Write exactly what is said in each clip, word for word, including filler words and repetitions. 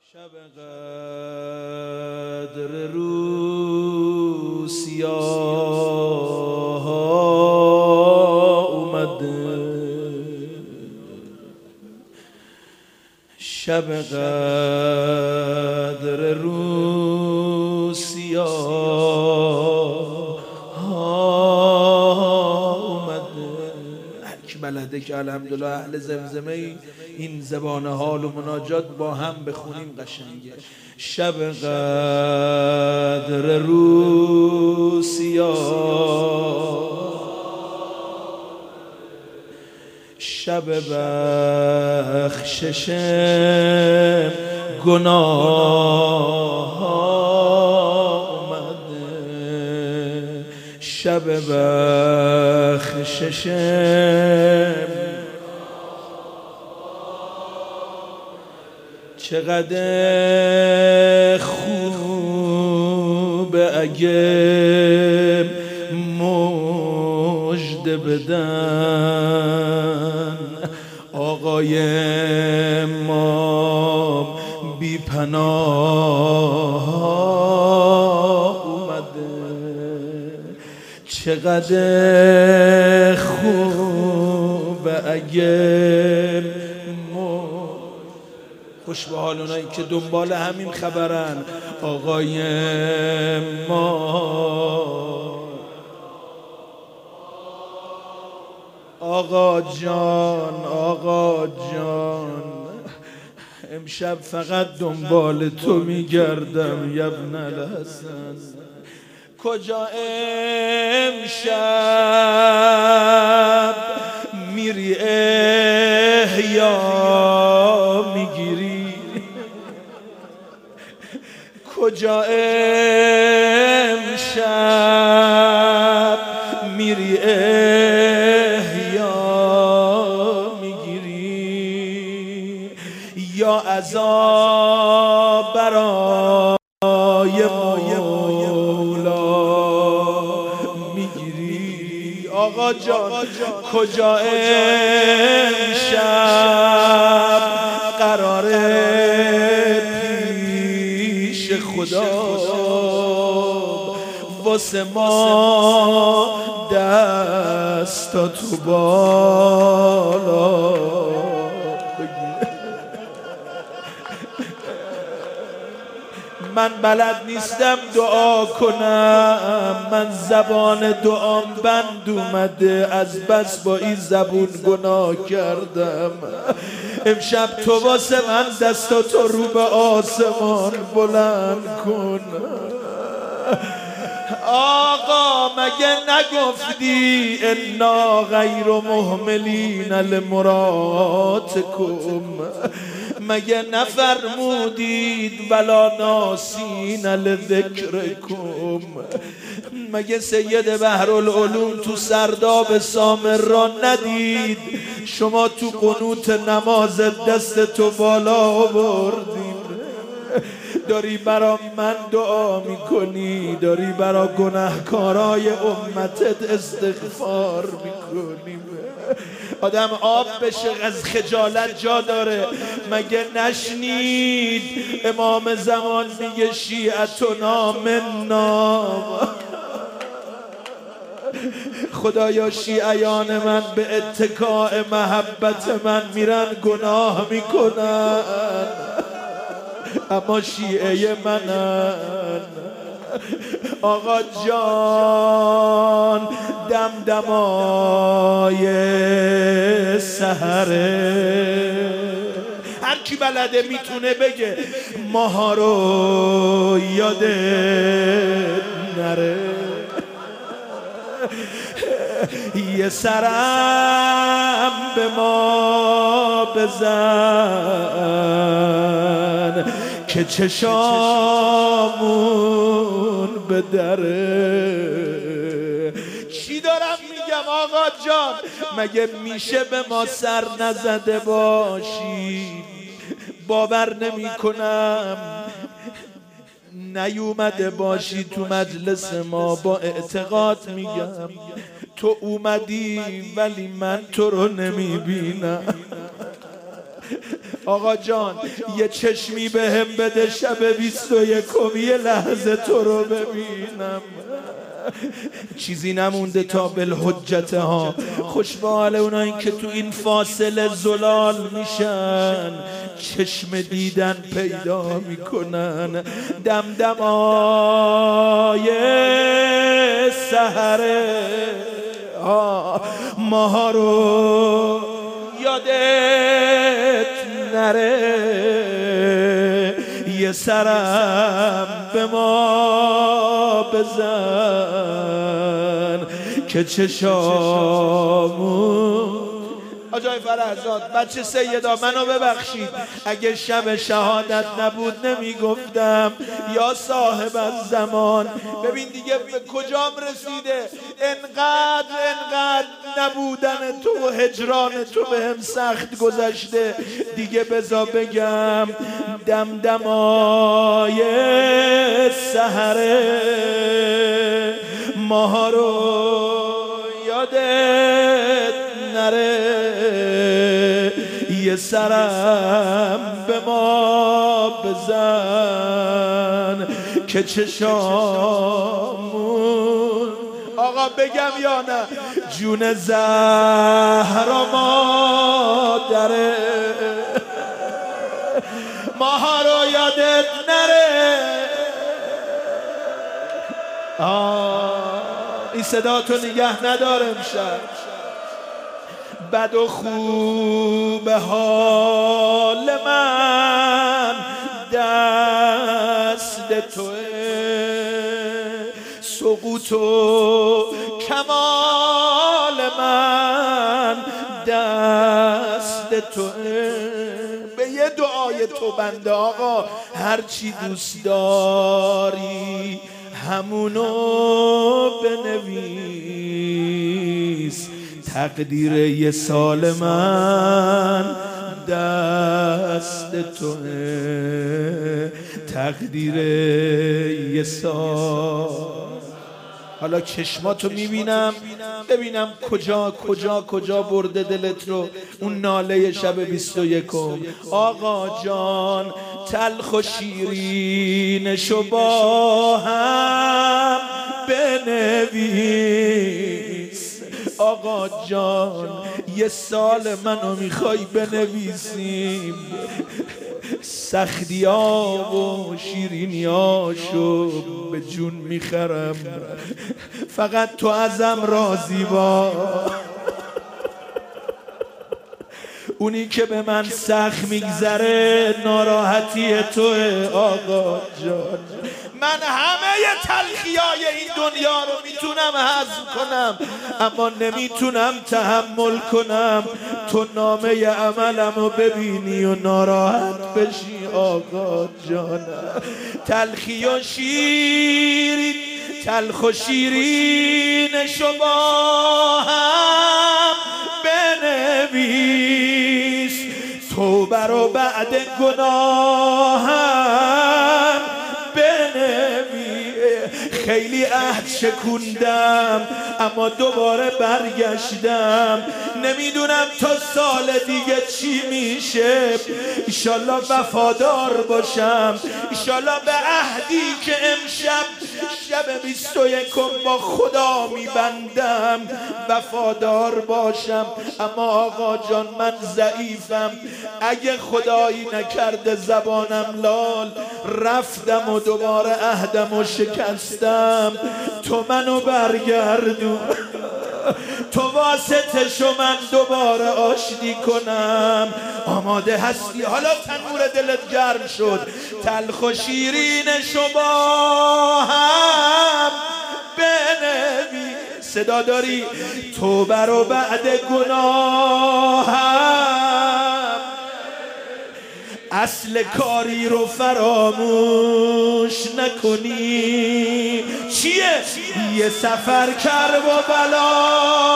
شب قدر روسیا اومده، شب قدر روسیا اومده. هر کی بلده که الحمدلله اهل زمزمه این زبان حال و مناجات با هم بخونیم قشنگه. شب قدر روسیا، شب بخشش گناه اومده، شب بخشش چقدر خوبه اگه مژده بدن آقای ما بی پناه اومده. چقدر خوبه اگه خوش به حال اونایی که دنبال همین خبرن. آقای ما، آقا جان، آقا جان، امشب فقط دنبال تو میگردم یبن الحسن. کجا امشب میری احیا میگیری؟ کجا امشب میری احیا میگیری یا عذاب برای مولا میگیری؟ آقا جان کجا امشب قراره پیش خدا واسه ما دستا تو بالا من بلد نیستم دعا کنم، من زبان دعام بند اومده، از بس با این زبون گناه کردم. امشب تو واسه من دستاتو رو به آسمان بلند کن. آقا مگه نگفتی انا غیر مهملین لمراتکم؟ مگه نفرمودید ولا ناسین لذکرکم؟ مگه سید بحرالعلوم تو سرداب سامرا ندید شما تو قنوت نماز دست تو بالا آوردید؟ داری برا من دعا میکنی، داری برا گناهکارای امتت استغفار میکنی. آدم آب بشه از خجالت جا داره. مگه نشنید امام زمان میگه شیعتنا منا؟ خدایا شیعیان من به اتکاء محبت من میرن گناه میکنن اما شیعه منن. آقا جان دمدمای سحره، هر کی بلده میتونه بگه ماها رو یاده نره. یه سرم به ما بزن که چشامون به دره. چی دارم میگم آقا جان؟ مگه میشه به ما سر نزده باشی؟ باور نمی کنم نیومده باشی تو مجلس ما. با اعتقاد میگم تو اومدی ولی من تو رو نمیبینم. آقا جان یه چشمی به هم بده شب بیست و یکم یه لحظه تو رو ببینم. چیزی نمونده تا بالحجت ها. خوش به حال اونایی که تو این فاصله زلال میشن، چشم دیدن پیدا میکنن. دمدمای سحره ماها رو یادت نره، یه سرم به ما بزن که چشامون. آجای فرهزاد بچه سیدا منو ببخشید اگه شب شهادت نبود نمیگفتم یا صاحب الزمان. ببین دیگه به کجام رسیده، انقدر انقدر نبودن تو و هجران تو به هم سخت گذشته دیگه. بزا بگم دمدمای سحره ماها رو یادت نره، یه سرم به ما بزن که چشامون. آقا بگم یا نه؟ جون زهرا مادره ماها رو یادت نره. آه این صدا تو نگه نداره امشب. بد و خوب حال من دست توه، سقوط و کمال من دست توه. به یه دعای تو بنده آقا هرچی دوست داری همونو بنویس. تقدیر یه سال من دست توه، تقدیر یه سال. حالا چشماتو میبینم ببینم کجا کجا کجا برده دلت رو اون ناله شب بیست و یکم. آقا جان تلخ و شیرینشو با هم بنویس. آقا جان یه سال منو میخوای بنویسیم، سختی ها و شیرینی هاشو به جون میخرم، فقط تو ازم راضی با. اونی که به من سخت میگذره ناراحتی توه آقا جان. من همه تلخیای این دنیا رو میتونم هضم کنم اما نمیتونم تحمل کنم تو نامه عملم رو ببینی و ناراحت بشی آقا جان. تلخی و شیرین تلخ و شیرینشو با هم بنویس، توبه رو بعد گناهم بنویس. خیلی عهد شکوندم اما دوباره برگشتم، نمیدونم تا سال دیگه چی میشه. ایشالله وفادار باشم، ایشالله به عهدی که امشب شب بیست و یکم با خدا میبندم وفادار باشم. اما آقا جان من ضعیفم، اگه خدایی نکرده زبانم لال رفتم و دوباره عهدم و شکستم، تو منو برگردون، تو واسطه شو من دوباره آشتی کنم. آماده هستی؟ حالا تنور دلت گرم شد، تلخ و شیرینشو با هم بنویس. صدا داری؟ توبه رو بعد گناهم، اصل کاری رو فراموش نکنی. چیه؟ یه سفر کرب و بلا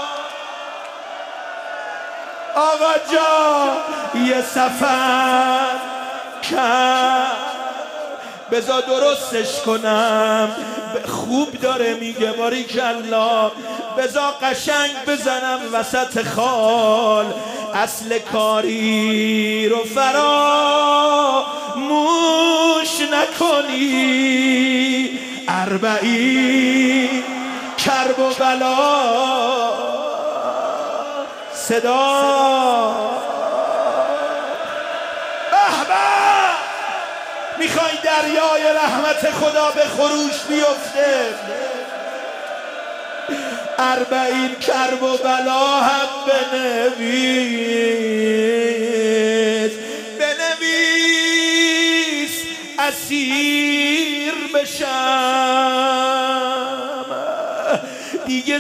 آقا جا، یه سفر کرب. بذار درستش کنم، خوب داره میگه باریکالله. بذار قشنگ بزنم وسط خال، اصل کاری رو فراموش نکنی، اربعین کرب و بلا صدا میخوای دریای رحمت خدا به خروش بیفته، اربعین کرب و بلا هم بنویس، بنویس اسیر بشم، دیگه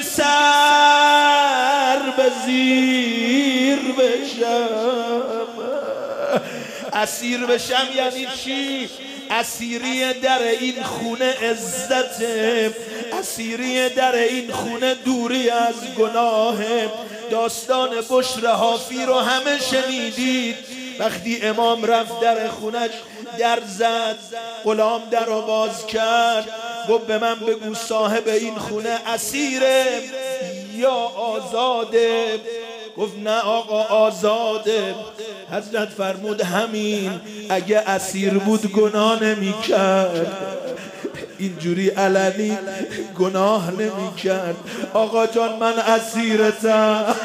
سر به زیر بشم. اسیر بشم یعنی چی؟ اسیری در این خونه عزته، اسیری در این خونه دوری از گناه. داستان بشر حافی رو همه شنیدید. وقتی امام رفت در خونش در زد، غلام در رو باز کرد، گفت به من بگو صاحب این خونه اسیره یا آزاده؟ گفت نه آقا آزاده. حضرت فرمود همین، اگه اسیر بود گناه نمی کرد، اینجوری علنی گناه نمی کرد. آقا جان من اسیرتم،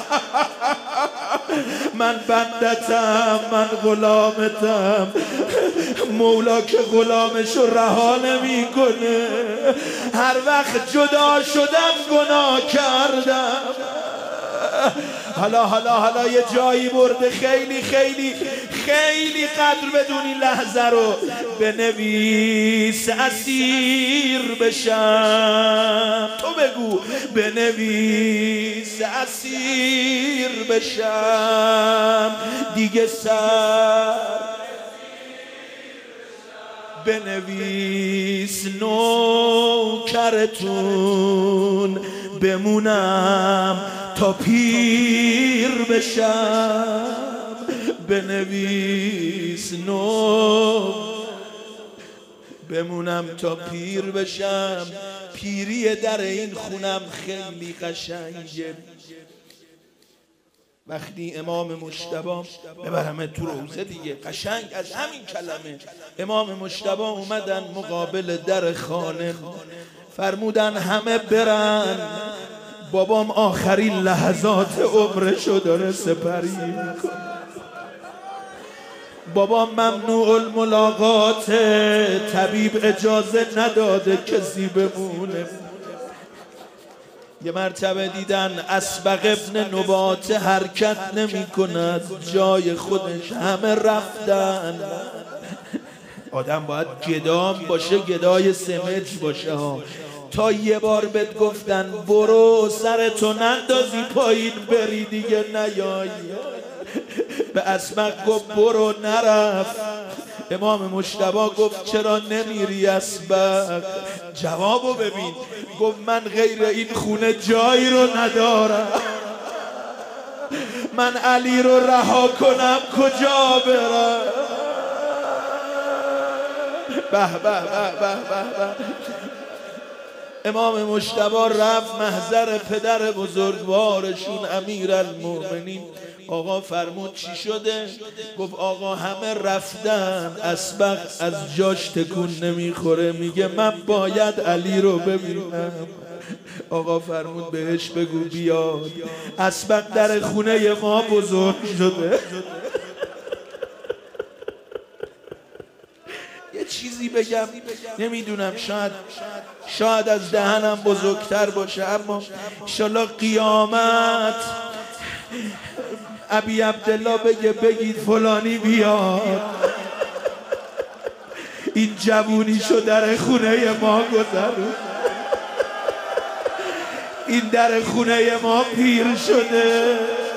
من بندتم، من غلامتم. مولا که غلامشو رها نمی کنه. هر وقت جدا شدم گناه کردم. حالا حالا حالا یه جایی برده خیلی خیلی خیلی قدر بدونی لحظه رو. بنویس اسیر بشم، تو بگو بنویس اسیر بشم، دیگه سر بنویس نوکرتون بمونم تا پیر بشم، بنویس نو بمونم تا پیر بشم. پیری در این خونم خیلی قشنگه. وقتی امام مجتبی ببرم تو روزه دیگه، قشنگ از همین کلمه. امام مجتبی اومدن مقابل در خانه، فرمودن همه برن، بابام آخرین لحظات عمرشو داره سپری میکنه. بابام ممنوع الملاقات، طبیب اجازه نداده کسی بمونه. یه مرتبه دیدن اسبق ابن نبات حرکت نمی کند جای خودش، همه رفتن. آدم باید گدام باشه، گدای سمج باشه ها. تا یه بار بهت گفتن برو سرتو نندازی پایین بری دیگه نیایی. به اسبق گفت برو، نرفت. امام مجتبی گفت چرا نمیری اسبق؟ جوابو ببین، گفت من غیر این خونه جایی رو ندارم، من علی رو رها کنم کجا برم؟ به به به به به. امام مجتبی رفت محضر پدر بزرگوارشون امیرالمومنین. آقا فرمود چی شده؟ گفت آقا همه رفتن، اسبق از جاش تکون نمیخوره، میگه من باید علی رو ببینم. آقا فرمود بهش بگو بیاد، اسبق در خونه ما بزرگ شده. یه چیزی بگم نمیدونم، شاید شاید از دهنم بزرگتر باشه، اما انشالله قیامت ابی عبدالله بگه بگید فلانی بیاد، این جوونیشو در خونه ما گذرون، این در خونه ما پیر شده.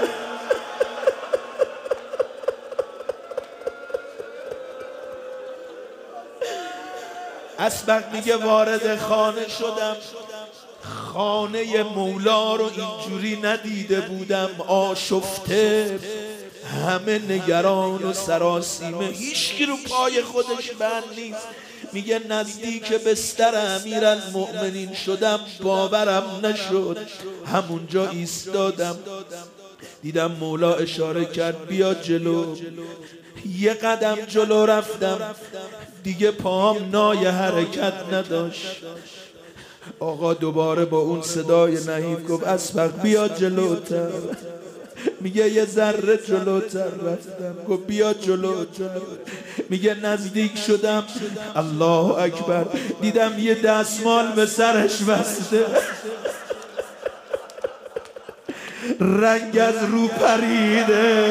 اسبق میگه وارد خانه شدم، خانه مولا رو اینجوری ندیده بودم، آشفته، همه نگران و سراسیمه، هیچکی رو پای خودش بند نیست. میگه نزدیک بستر امیرالمؤمنین شدم، باورم نشد، همونجا ایستادم. دیدم مولا اشاره کرد بیا جلو. یه قدم جلو رفتم دیگه پاهم نای حرکت نداشت. آقا دوباره با اون صدای نحیف گفت اسبق بیا جلوتر. میگه یه ذره جلوتر رفتم. گفت بیا جلو جلو. میگه نزدیک شدم، الله اکبر، دیدم یه دستمال به سرش بسته، رنگ از رو پریده،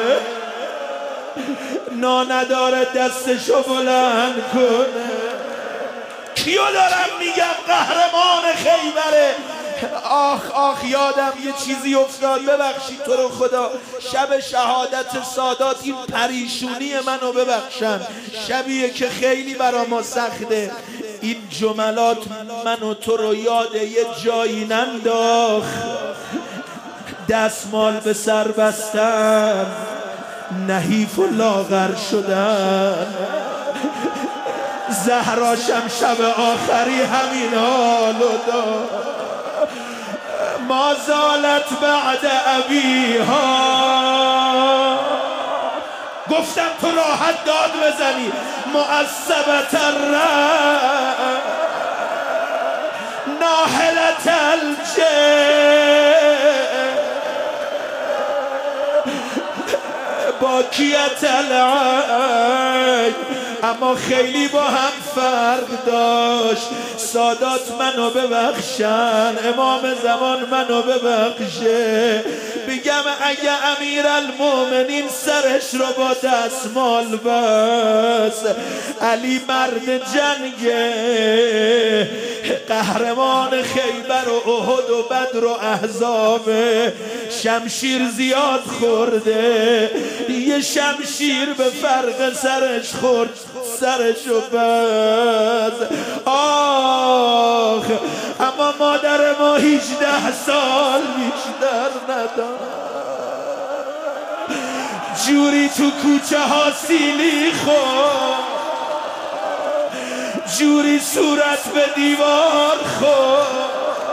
نداره دستشو بلند کنه. کیو دارم میگم؟ قهرمان خیبره. آخ آخ یادم یه چیزی افتاد، ببخشید تو رو خدا، شب شهادت سادات این پریشونی منو ببخشن، شبیه که خیلی برا ما سخته. این جملات منو تو رو یاد یه جایی ننداخت. دستمال به سر بستن، نحیف و لاغر شدن، زهراشم شب آخری همین حالو داد. ما زالت بعد ابیها. گفتم تو راحت داد بزنی. معصبت الرأی ناحلت الجه باکیت العین. اما خیلی با هم فرق داشت. سادات منو ببخشن، امام زمان منو ببخشه. بگم اگه امیر المومنین سرش رو با دستمال بس، علی مرد جنگه، قهرمان خیبر و احد و بدر و احزاب، شمشیر زیاد خورده، یه شمشیر به فرق سرش خورد، سرشو بس. آخ اما مادر ما هجده سال بیشتر نداشت. جوری تو کوچه ها سیلی خورد، جوری صورت به دیوار خورد.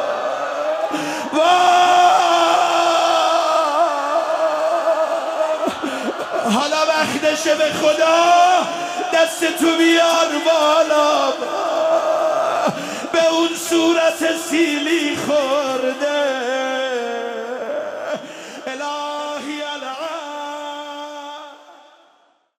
حالا وقتشه به خدا دست تو بیار بالا، به اون صورت سیلی خورد.